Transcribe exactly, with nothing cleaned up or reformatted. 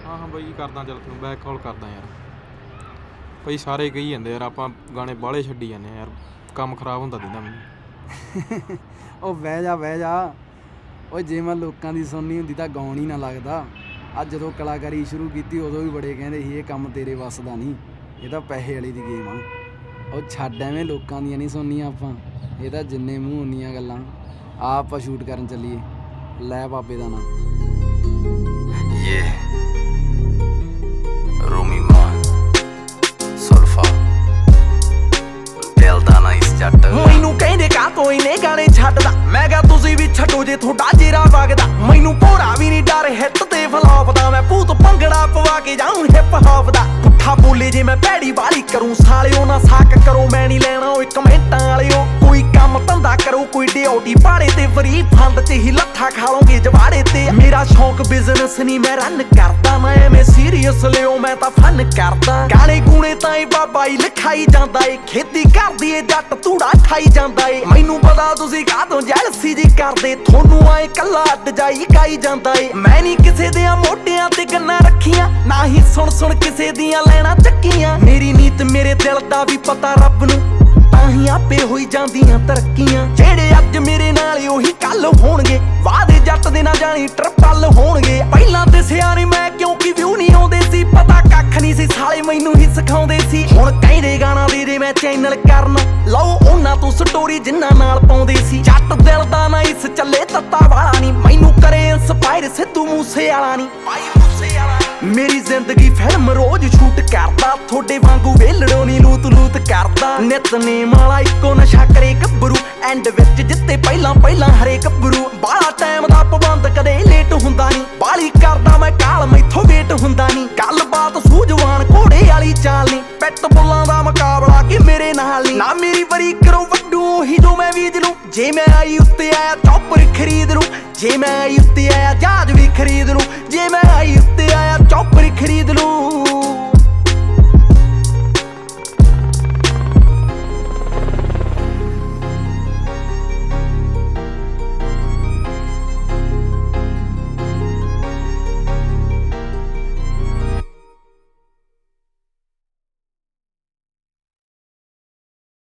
हाँ हाँ बई करदा, चल तैनूं बैक कॉल करदा यार। बई सारे कही जांदे यार आपां गाने बाहले छड्डी जाने यार, काम खराब हुंदा दिंदा मैनूं। ਉਹ ਬਹਿ ਜਾ ਬਹਿ ਜਾ ਓਏ, ਜੇ ਮੈਂ ਲੋਕਾਂ ਦੀ ਸੁਣਨੀ ਹੁੰਦੀ ਤਾਂ ਗਾਉਣ ਹੀ ਨਾ ਲੱਗਦਾ। ਅੱਜ ਜਦੋਂ ਕਲਾਕਾਰੀ ਸ਼ੁਰੂ ਕੀਤੀ ਉਦੋਂ ਵੀ ਬੜੇ ਕਹਿੰਦੇ ਸੀ ਇਹ ਕੰਮ ਤੇਰੇ ਵੱਸ ਦਾ ਨਹੀਂ, ਇਹ ਤਾਂ ਪੈਸੇ ਵਾਲੀ ਦੀ ਗੇਮ ਆ। ਉਹ ਛੱਡ ਐਵੇਂ ਲੋਕਾਂ ਦੀਆਂ ਨਹੀਂ ਸੁਣਨੀਆਂ ਆਪਾਂ, ਇਹ ਤਾਂ ਜਿੰਨੇ ਮੂੰਹ ਉਨੀਆਂ ਗੱਲਾਂ। ਆ ਆਪਾਂ ਸ਼ੂਟ ਕਰਨ ਚੱਲੀਏ, ਲੈ ਬਾਬੇ ਦਾ ਨਾਂ। Yeah, Rumi Man, Sulfa, ਦਿਲ ਦਾ ਨਾ ਇਸ ਜੱਟ। ਮੈਨੂੰ ਕਹਿੰਦੇ ਕਾ ਕੋਈ ਨੇ ਗਾਣੇ ਛੱਡਦਾ, ਮੈਂ ਕਿਹਾ ਤੁਸੀਂ ਵੀ ਛੱਡੋ ਜੇ ਤੁਹਾਡਾ ਜੇਰਾ ਵਗਦਾ। ਮੈਨੂੰ ਭੋਰਾ ਵੀ ਨਹੀਂ ਡਰ ਹਿੱਟ ਤੇ ਫਲੌਪ ਦਾ, ਮੈਂ ਭੂਤ ਭੰਗੜਾ ਪਵਾ ਕੇ ਜਾਊਂ ਹਿਪ ਹੌਪ ਦਾ। ਪੁੱਠਾ ਬੋਲੇ ਜੇ ਮੈਂ ਭੈੜੀ ਵਾਲੀ ਕਰੂੰ ਸਾਲਿਓ, ਨਾ ਸਾਕ ਕਰੋ ਮੈਂ ਨਹੀਂ ਲੈਣਾ ਓਏ ਕਮੈਂਟਾਂ ਵਾਲਿਓ। ਕੋਈ ਕੰਮ ਧੰਦਾ ਕਰੋ, ਕੋਈ ਡਿਊਟੀ ਪਾੜੇ ਤੇ ਫਰੀ ਫੰਡ ਚ ਹੀ ਲੱਥਾ ਖਾ ਲੋਗੇ ਜਵਾੜੇ ਤੇ। ਮੇਰਾ ਸ਼ੌਂਕ ਬਿਜ਼ਨਸ ਨਹੀਂ ਮੈਂ ਰਨ ਕਰਦਾ, ਮੈਂ ਐਵੇਂ ਸੀਰੀਅਸ ਲਿਓ ਮੈਂ ਤਾਂ ਫਨ ਕਰਦਾ। ਗਾਣੇ ਗੂਣੇ ਤਾਂ ਇਹ ਬਾਬਾ ਹੀ ਲਿਖਾਈ ਜਾਂਦਾ ਏ, ਖੇਤੀ ਕਰਦੀ ਏ ਜੱਟ ਧੂੜਾ ਖਾਈ ਜਾਂਦਾ ਏ। ਮੈਨੂੰ ਪਤਾ ਤੁਸੀਂ ਕਾਹਤੋਂ ਜੈਲਸੀ ਜੀ ਕਰਦੇ, ਤੁਹਾਨੂੰ ਆਏ ਕੱਲਾ ਅੱਡ ਜਾਈ ਗਾਈ ਜਾਂਦਾ ਏ। ਮੈਂ ਨਹੀਂ ਕਿਸੇ ਦੇ ਮੋਢਿਆਂ ਤੇ ਗੰਨਾਂ ਰੱਖੀਆਂ, ਨਾ ਹੀ ਸੁਣ ਸੁਣ ਕਿਸੇ ਦੀਆਂ ਲੈਣਾ ਚੱਕੀਆਂ। ਮੇਰੀ ਨੀਤ ਮੇਰੇ ਦਿਲ ਦਾ ਵੀ ਪਤਾ ਰੱਬ ਨੂੰ, ਤਾਂ ਹੀ ਆਪੇ ਹੋਈ ਜਾਂਦੀਆਂ ਤਰੱਕੀਆਂ। ਜਿਹੜੇ ਅੱਜ ਮੇਰੇ ਨਾਲ ਉਹੀ ਕੱਲ ਹੋਣਗੇ, ਵਾਦੇ ਜੱਟ ਦੇ ਨਾ ਜਾਣੀ ਟਰਪਲ ਹੋਣਗੇ। ਪਹਿਲਾਂ ਤੇ ਸਿਆਣੇ ਮੈਂ ਕਿਉਂਕਿ ਵਿਊ ਨਹੀਂ ਆਉਂਦੇ ਸੀ, ਪਤਾ ਕੱਖ ਨਹੀਂ ਸੀ ਸਾਲੇ ਮੈਨੂੰ ਹੀ ਸਿਖਾਉਂਦੇ ਸੀ। ਹੁਣ ਕਹਿੰਦੇ ਗਾਣਾ ਦੇ ਦੇ ਮੈਂ ਚੈਨਲ ਕਰਨ, ਲਓ ਉਹਨਾਂ ਤੋਂ ਸਟੋਰੀ ਜਿੰਨਾ ਨਾਲ ਪਾਉਂਦੇ ਸੀ। ਜੱਟ ਦਿਲ ਦਾ ਨਾ ਇਸ ਚੱਲੇ ਤੱਤਾ ਵਾਲਾ ਨਹੀਂ, ਮੈਨੂੰ ਕਰੇ ਇੰਸਪਾਇਰ ਸਿੱਧੂ ਮੂਸੇ ਵਾਲਾ ਨਹੀਂ, ਭਾਈ ਮੂਸੇ ਵਾਲਾ। ਮੇਰੀ ਜ਼ਿੰਦਗੀ ਫਿਲਮ ਰੋਜ਼ ਸ਼ੂਟ ਕਰਦਾ, ਤੁਹਾਡੇ ਵਾਂਗੂ ਵੇਲੜੋ ਨੀ ਲੂਤ ਲੂਤ ਕਰਦਾ। ਨਿਤਨੇਮ ਵਾਲਾ ਇੱਕੋ ਨਸ਼ਾ ਕਰੇ ਗੱਭਰੂ, ਐਂਡ ਵਿੱਚ ਜਿੱਤੇ ਪਹਿਲਾਂ ਪਹਿਲਾਂ ਹਰੇ ਗੱਭਰੂ। ਬਾਲਾ ਟਾਈਮ ਦਾ ਪਾਬੰਦ ਕਦੇ ਲੇਟ ਹੁੰਦਾ ਨਹੀਂ, ਬਾਲੀ ਕਰਦਾ ਮੈਂ ਕਾਲ ਮੈਥੋਂ ਵੇਟ ਹੁੰਦਾ ਨਹੀਂ। ਗੱਲਬਾਤ ਸੂਝਵਾਨ ਘੋੜੇ ਵਾਲੀ ਚਾਲ ਨਹੀਂ, ਪਿੱਟ ਬੁੱਲਾਂ ਦਾ ਮੁਕਾਬਲਾ ਕਿ ਮੇਰੇ ਨਾਲ ਨਹੀਂ। ਨਾ ਮੇਰੀ ਵਰੀ ਕਰੋ ਵੱਡੂ ਉਹੀ ਜੋ ਮੈਂ ਬੀਜ ਲੂੰ, ਜੇ ਮੈਂ ਆਈ ਉੱਤੇ ਆਇਆ ਚੌਪਰ ਖਰੀਦ ਲੂੰ। ਜੇ ਮੈਂ ਆਈ ਉੱਤੇ ਆਇਆ ਜਹਾਜ਼ ਵੀ ਖਰੀਦ ਲੂੰ, ਜੇ ਮੈਂ ਆਈ ਉੱਤੇ ਆਇਆ ਚੌਪਰ ਖਰੀਦ ਲੂੰ।